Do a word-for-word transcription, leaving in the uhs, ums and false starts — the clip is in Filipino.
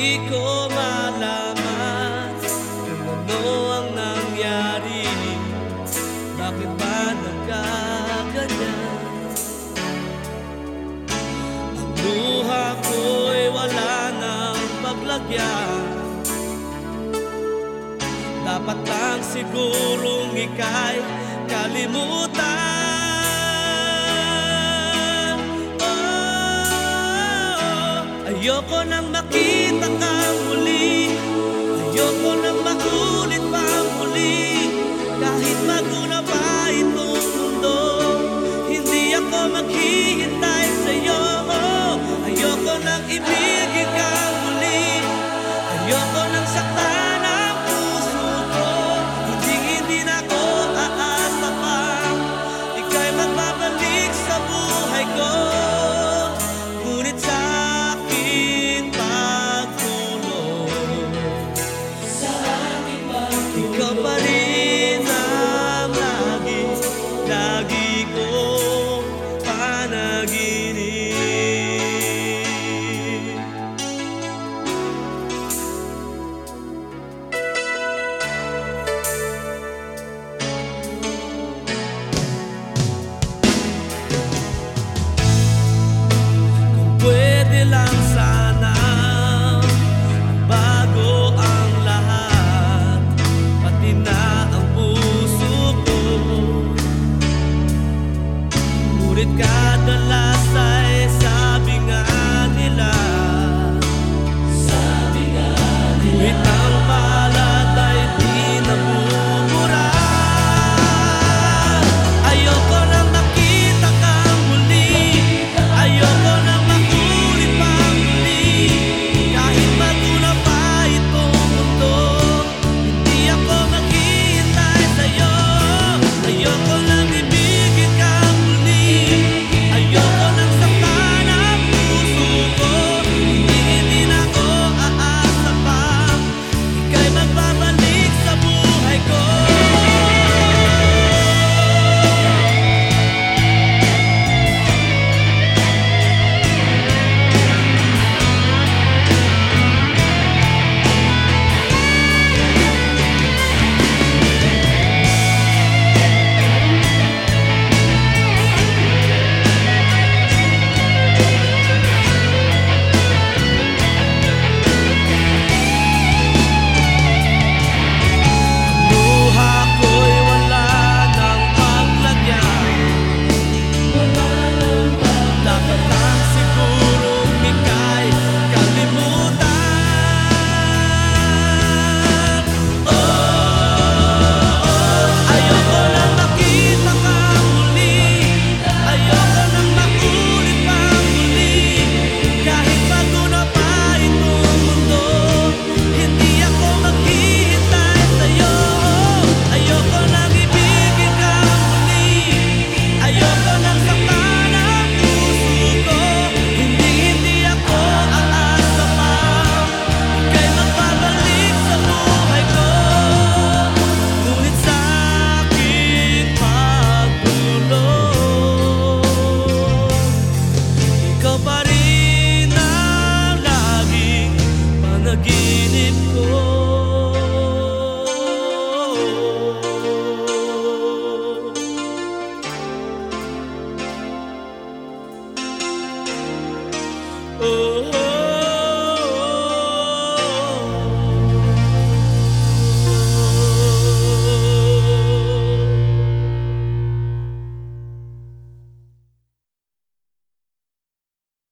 di ko malaman kung ano ang nangyari. Bakit ba nagkaganyan? Ang luha ko'y wala nang paglagyan. Dapat lang sigurong ika'y kalimutan. Oh, ayoko nang makita kang muli, ayoko nang maulit pa muli. Kahit maguna pa itong mundo, hindi ako maghihintay sa'yo. Ayoko nang ibigin kang muli, ayoko nang saktan ang puso ko. Hindi, hindi na ako aasa pa ika'y magbabalik sa buhay ko. Ngunit sa aking pagtulog, sa aking pagtulog, ikaw pa rin ang lagi, lagi kong panaginip. Pwede lang sana bago ang lahat, pati na ang puso ko. Ngunit kadalas ay